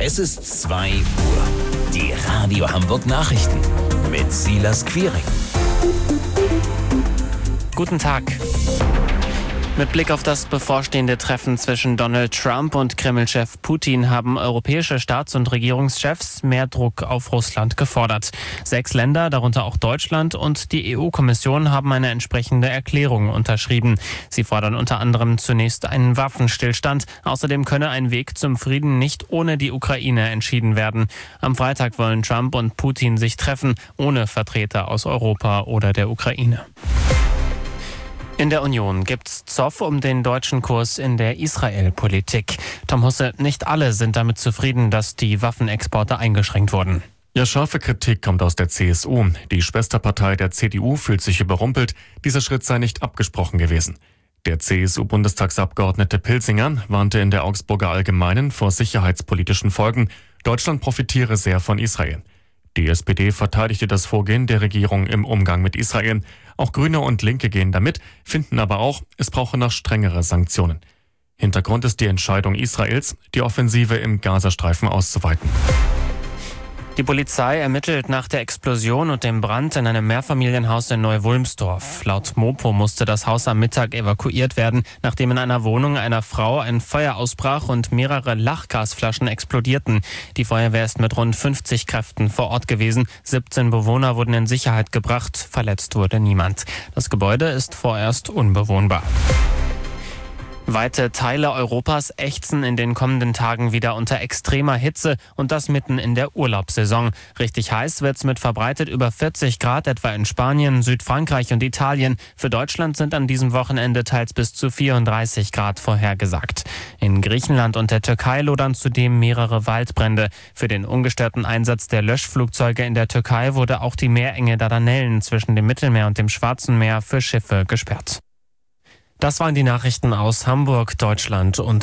Es ist 2 Uhr. Die Radio Hamburg Nachrichten mit Silas Quiring. Guten Tag. Mit Blick auf das bevorstehende Treffen zwischen Donald Trump und Kreml-Chef Putin haben europäische Staats- und Regierungschefs mehr Druck auf Russland gefordert. 6 Länder, darunter auch Deutschland und die EU-Kommission, haben eine entsprechende Erklärung unterschrieben. Sie fordern unter anderem zunächst einen Waffenstillstand. Außerdem könne ein Weg zum Frieden nicht ohne die Ukraine entschieden werden. Am Freitag wollen Trump und Putin sich treffen, ohne Vertreter aus Europa oder der Ukraine. In der Union gibt's Zoff um den deutschen Kurs in der Israel-Politik. Tom Husse, nicht alle sind damit zufrieden, dass die Waffenexporte eingeschränkt wurden. Ja, scharfe Kritik kommt aus der CSU. Die Schwesterpartei der CDU fühlt sich überrumpelt. Dieser Schritt sei nicht abgesprochen gewesen. Der CSU-Bundestagsabgeordnete Pilsinger warnte in der Augsburger Allgemeinen vor sicherheitspolitischen Folgen. Deutschland profitiere sehr von Israel. Die SPD verteidigte das Vorgehen der Regierung im Umgang mit Israel. Auch Grüne und Linke gehen damit, finden aber auch, es brauche noch strengere Sanktionen. Hintergrund ist die Entscheidung Israels, die Offensive im Gazastreifen auszuweiten. Die Polizei ermittelt nach der Explosion und dem Brand in einem Mehrfamilienhaus in Neu-Wulmsdorf. Laut Mopo musste das Haus am Mittag evakuiert werden, nachdem in einer Wohnung einer Frau ein Feuer ausbrach und mehrere Lachgasflaschen explodierten. Die Feuerwehr ist mit rund 50 Kräften vor Ort gewesen. 17 Bewohner wurden in Sicherheit gebracht. Verletzt wurde niemand. Das Gebäude ist vorerst unbewohnbar. Weite Teile Europas ächzen in den kommenden Tagen wieder unter extremer Hitze und das mitten in der Urlaubssaison. Richtig heiß wird's mit verbreitet über 40 Grad, etwa in Spanien, Südfrankreich und Italien. Für Deutschland sind an diesem Wochenende teils bis zu 34 Grad vorhergesagt. In Griechenland und der Türkei lodern zudem mehrere Waldbrände. Für den ungestörten Einsatz der Löschflugzeuge in der Türkei wurde auch die Meerenge Dardanellen zwischen dem Mittelmeer und dem Schwarzen Meer für Schiffe gesperrt. Das waren die Nachrichten aus Hamburg, Deutschland und